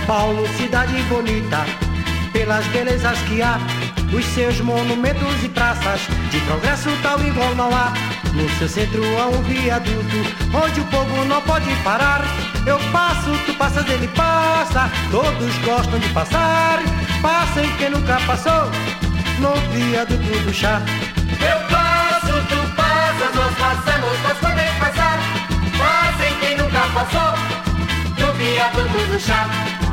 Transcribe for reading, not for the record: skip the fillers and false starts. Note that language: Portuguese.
Paulo, cidade bonita, pelas belezas que há, os seus monumentos e praças, de progresso tal igual não há. No seu centro há um viaduto, onde o povo não pode parar. Eu passo, tu passas, ele passa, todos gostam de passar. Passem quem nunca passou no viaduto do chá. Eu passo, tu passas, nós passamos, nós podemos passar. Passem quem nunca passou no viaduto do chá.